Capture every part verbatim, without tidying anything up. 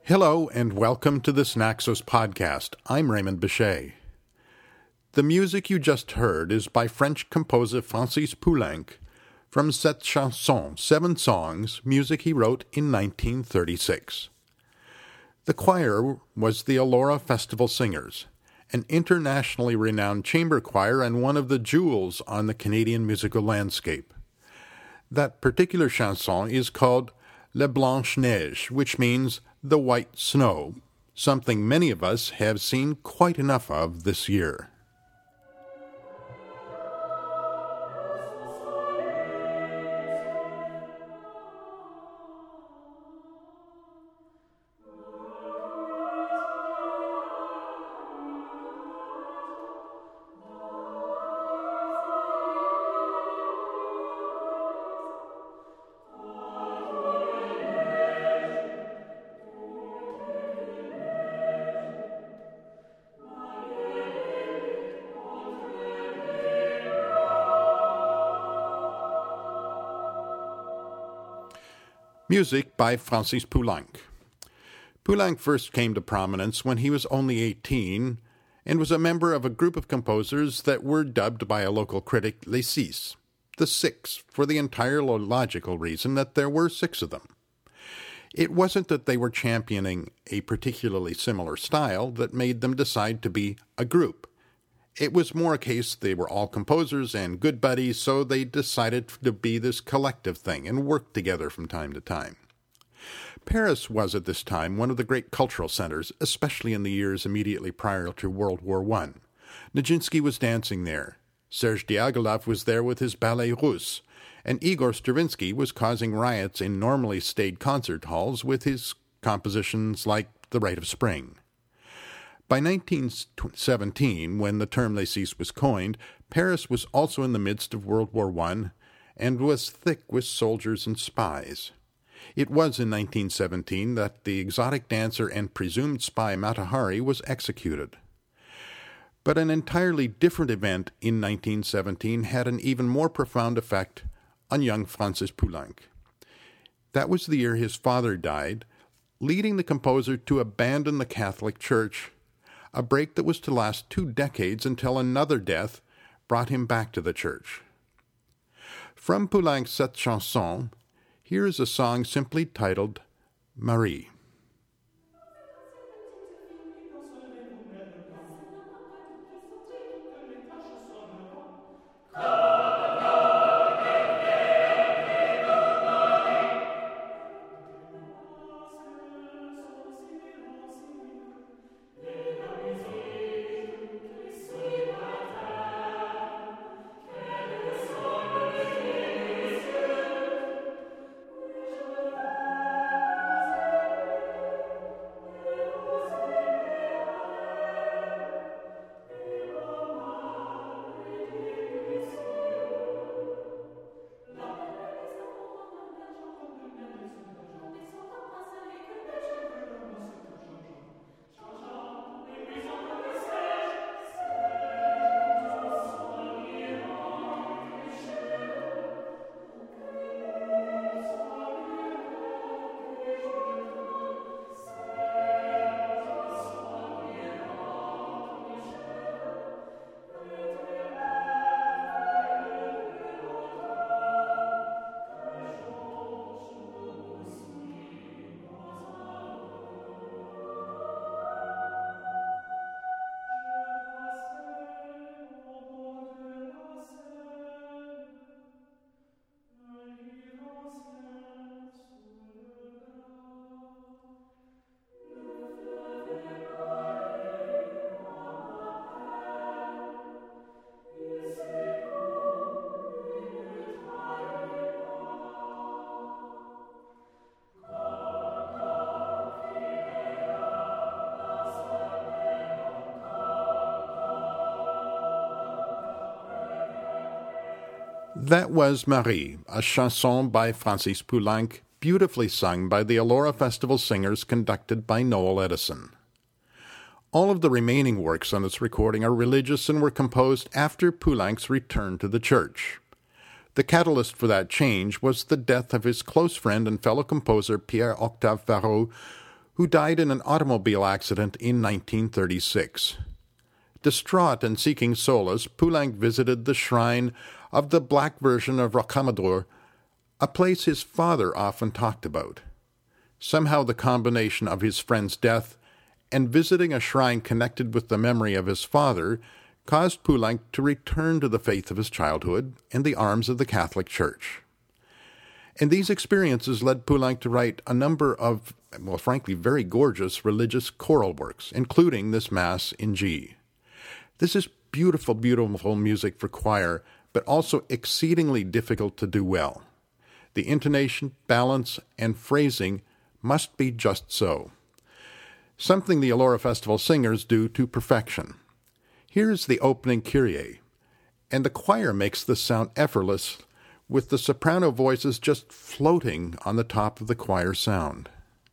Hello and welcome to this Naxos podcast. I'm Raymond Bichet. The music you just heard is by French composer Francis Poulenc from Sept Chansons, Seven Songs, music he wrote in nineteen thirty-six. The choir was the Elora Festival Singers, an internationally renowned chamber choir and one of the jewels on the Canadian musical landscape. That particular chanson is called La Blanche Neige, which means the white snow, something many of us have seen quite enough of this year. Music by Francis Poulenc. Poulenc first came to prominence when he was only eighteen and was a member of a group of composers that were dubbed by a local critic Les Six, the Six, for the entirely logical reason that there were six of them. It wasn't that they were championing a particularly similar style that made them decide to be a group. It was more a case they were all composers and good buddies, so they decided to be this collective thing and work together from time to time. Paris was at this time one of the great cultural centers, especially in the years immediately prior to World War One. Nijinsky was dancing there. Serge Diaghilev was there with his Ballet Russe, and Igor Stravinsky was causing riots in normally staid concert halls with his compositions like The Rite of Spring. By nineteen seventeen, when the term Les Six was coined, Paris was also in the midst of World War One and was thick with soldiers and spies. It was in nineteen seventeen that the exotic dancer and presumed spy Mata Hari was executed. But an entirely different event in nineteen seventeen had an even more profound effect on young Francis Poulenc. That was the year his father died, leading the composer to abandon the Catholic Church, a break that was to last two decades until another death brought him back to the church. From Poulenc's Sept Chansons, here is a song simply titled Marie. That was Marie, a chanson by Francis Poulenc, beautifully sung by the Elora Festival Singers conducted by Noel Edison. All of the remaining works on this recording are religious and were composed after Poulenc's return to the church. The catalyst for that change was the death of his close friend and fellow composer Pierre-Octave Varot, who died in an automobile accident in nineteen thirty-six. Distraught and seeking solace, Poulenc visited the shrine of the black version of Rocamadour, a place his father often talked about. Somehow the combination of his friend's death and visiting a shrine connected with the memory of his father caused Poulenc to return to the faith of his childhood and the arms of the Catholic Church. And these experiences led Poulenc to write a number of, well, frankly, very gorgeous religious choral works, including this Mass in G. This is beautiful, beautiful music for choir, but also exceedingly difficult to do well. The intonation, balance, and phrasing must be just so. Something the Elora Festival singers do to perfection. Here's the opening Kyrie, and the choir makes this sound effortless, with the soprano voices just floating on the top of the choir sound.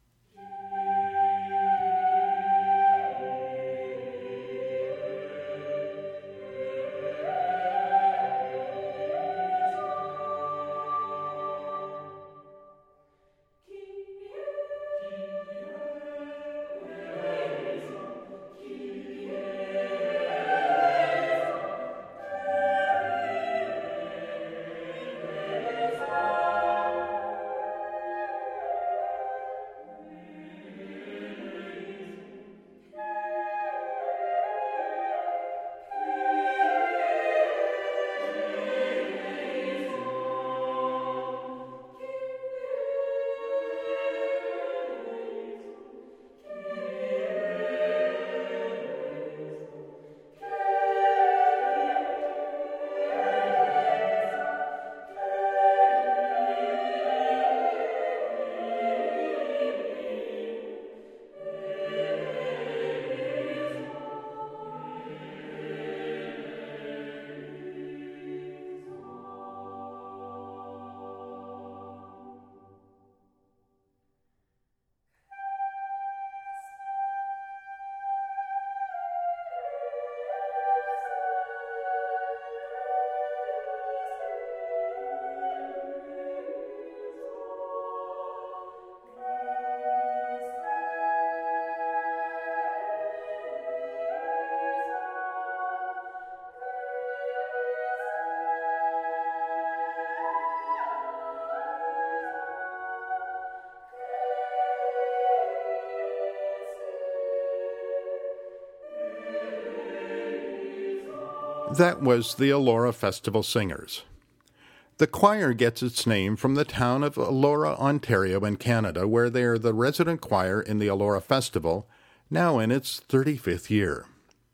That was the Elora Festival Singers. The choir gets its name from the town of Elora, Ontario in Canada, where they are the resident choir in the Elora Festival, now in its thirty-fifth year.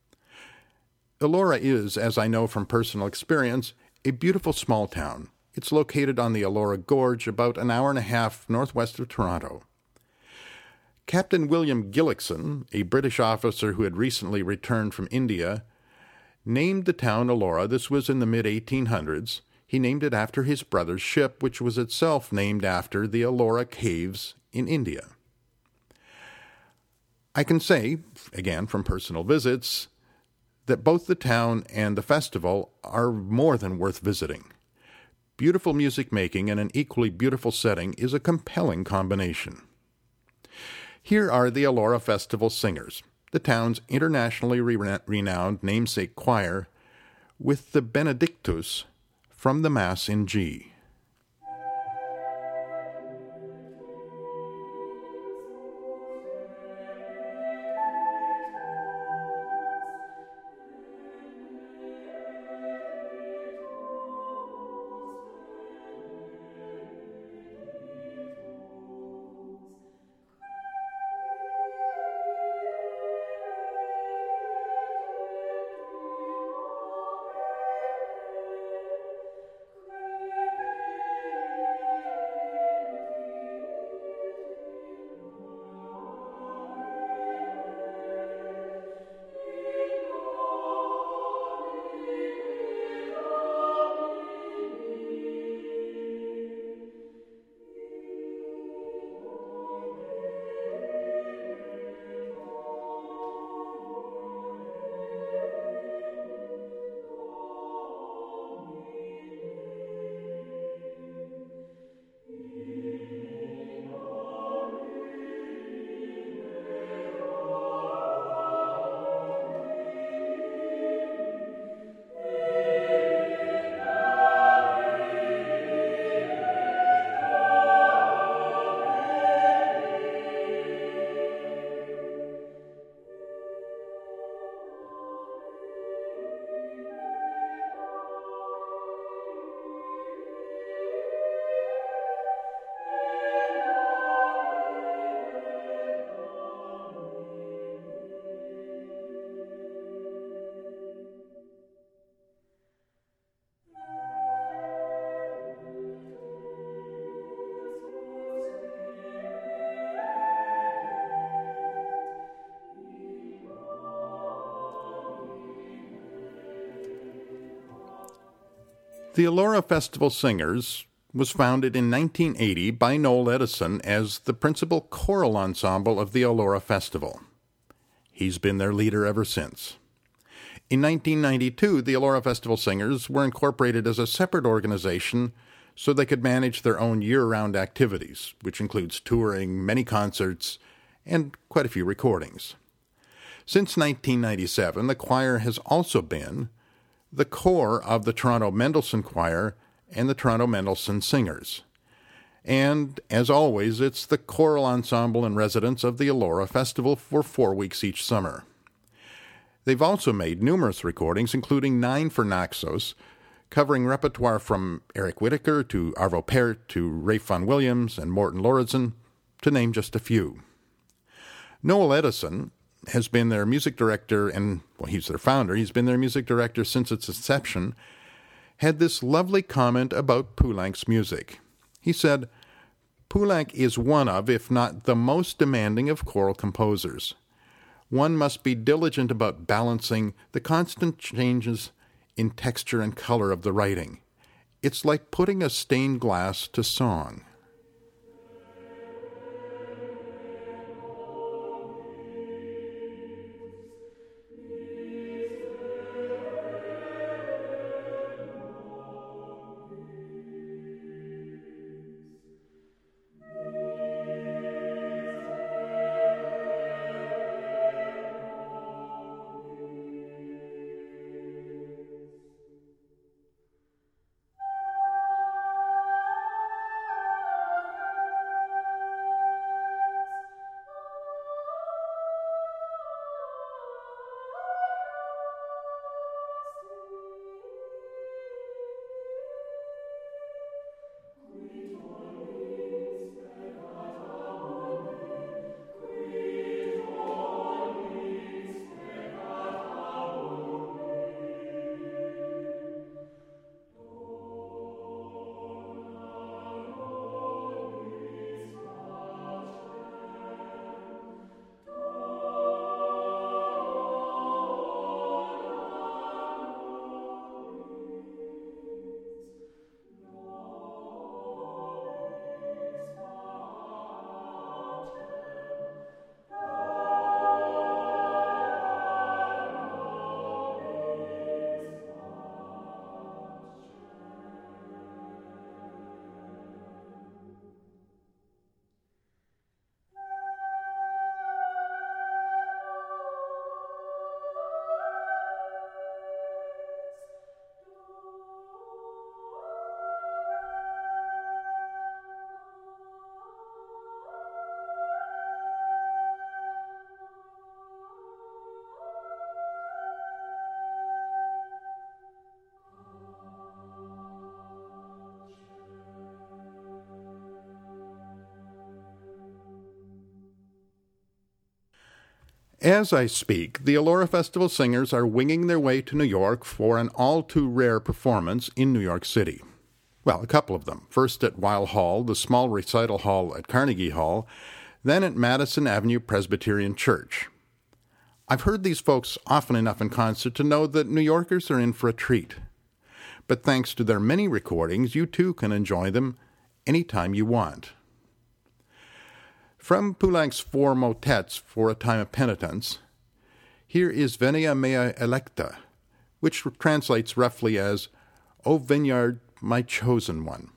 Elora is, as I know from personal experience, a beautiful small town. It's located on the Elora Gorge, about an hour and a half northwest of Toronto. Captain William Gillickson, a British officer who had recently returned from India, named the town Elora. This was in the mid eighteen hundreds. He named it after his brother's ship, which was itself named after the Elora Caves in India. I can say, again from personal visits, that both the town and the festival are more than worth visiting. Beautiful music making and an equally beautiful setting is a compelling combination. Here are the Elora Festival Singers, the town's internationally re- renowned namesake choir, with the Benedictus from the Mass in G. The Elora Festival Singers was founded in nineteen eighty by Noel Edison as the principal choral ensemble of the Elora Festival. He's been their leader ever since. In nineteen ninety-two, the Elora Festival Singers were incorporated as a separate organization so they could manage their own year-round activities, which includes touring, many concerts, and quite a few recordings. Since nineteen ninety-seven, the choir has also been the core of the Toronto Mendelssohn Choir and the Toronto Mendelssohn Singers. And, as always, it's the choral ensemble and residents of the Elora Festival for four weeks each summer. They've also made numerous recordings, including nine for Naxos, covering repertoire from Eric Whitacre to Arvo Pärt to Ralph Vaughan Williams and Morten Lauridsen, to name just a few. Noel Edison has been their music director, and, well, he's their founder. He's been their music director since its inception, had this lovely comment about Poulank's music. He said, "Poulenc is one of, if not the most demanding of choral composers. One must be diligent about balancing the constant changes in texture and color of the writing. It's like putting a stained glass to song." As I speak, the Elora Festival Singers are winging their way to New York for an all-too-rare performance in New York City. Well, a couple of them. First at Weill Hall, the small recital hall at Carnegie Hall, then at Madison Avenue Presbyterian Church. I've heard these folks often enough in concert to know that New Yorkers are in for a treat. But thanks to their many recordings, you too can enjoy them anytime you want. From Poulank's four motets for A Time of Penitence, here is Venia Mea Electa, which translates roughly as, O Vineyard, my chosen one.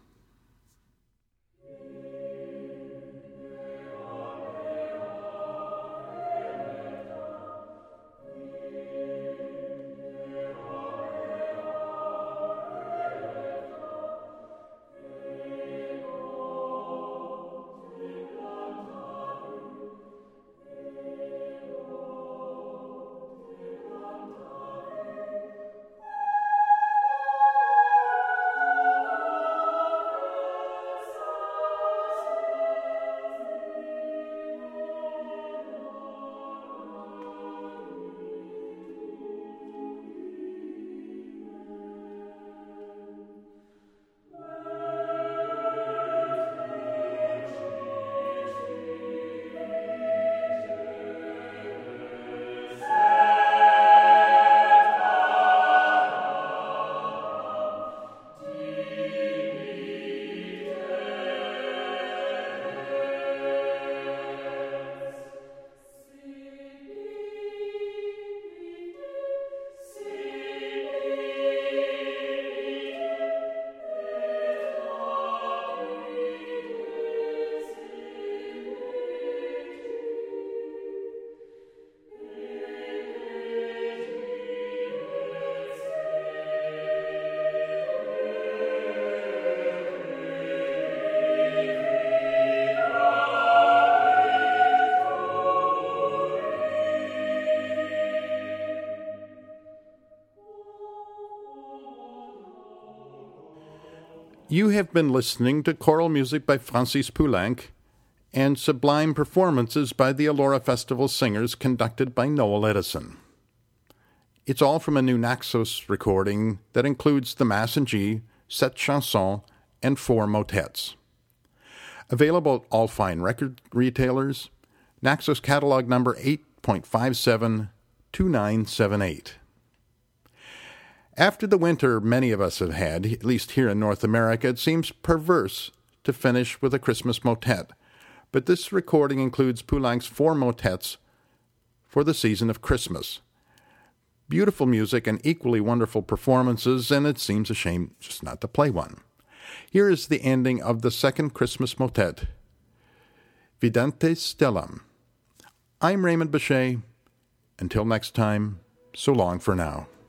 You have been listening to choral music by Francis Poulenc and sublime performances by the Elora Festival Singers conducted by Noel Edison. It's all from a new Naxos recording that includes the Mass in G, sept chansons, and four motets. Available at all fine record retailers, Naxos catalog number eight point five seven two nine seven eight. After the winter many of us have had, at least here in North America, it seems perverse to finish with a Christmas motet, but this recording includes Poulenc's four motets for the season of Christmas. Beautiful music and equally wonderful performances, and it seems a shame just not to play one. Here is the ending of the second Christmas motet, Vidente Stellam. I'm Raymond Bechet. Until next time, so long for now.